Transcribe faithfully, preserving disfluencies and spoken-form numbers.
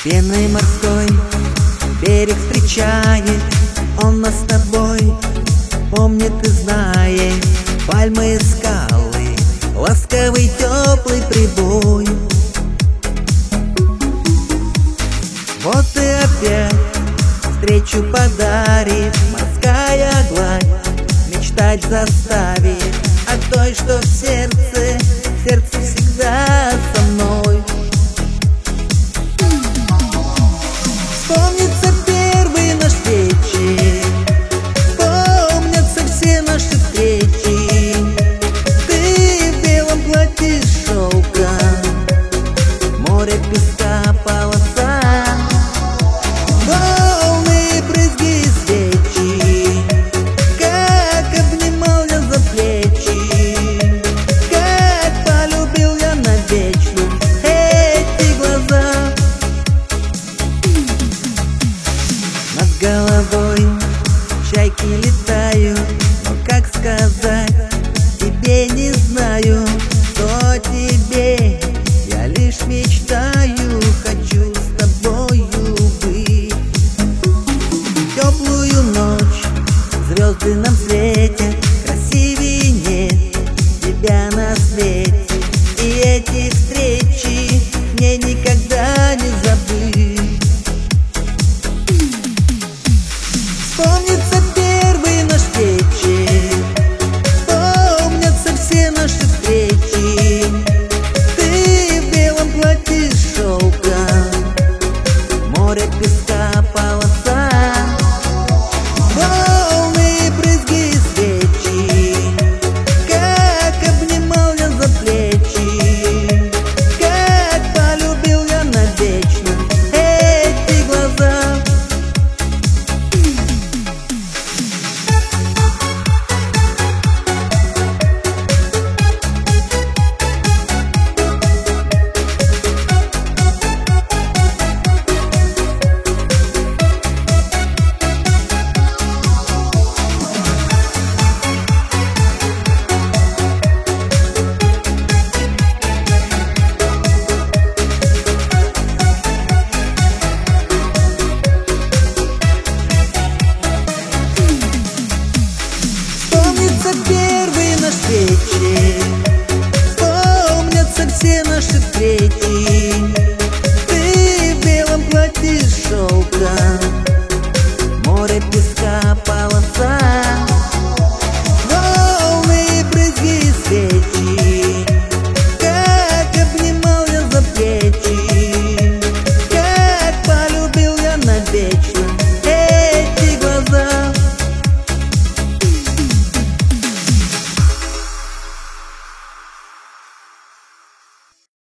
Пеной морской берег встречает он нас с тобой, помнит и знает пальмы и скалы, ласковый теплый прибой. Вот и опять встречу подарит морская гладь, мечтать заставит о той, что в сердце, сердце всегда со мной. Вспомнится первый наш вечер, вспомнятся все наши встречи. Ты в белом платье из шелка, море песка, полоса, волны, брызги и свечи. Как обнимал я за плечи, как полюбил я навечно эти глаза. Над головой чайки летают, но как сказать тебе не знаю, что тебе я лишь мечтаю, хочу с тобою быть. Теплую ночь звезды нам светят, красивее нет тебя на свете, и эти встречи мне никогда не забыть. Вспомнится первый наш вечер, вспомнятся все наши встречи. Ты в белом платье из шелка, море песка, полоса, волны, брызги и свечи. Как обнимал я за плечи, как полюбил я навечно эти глаза. Вспомнится первый наш вечер, вспомнятся все наши встречи. Ты в белом платье из шелка, море песка, полоса,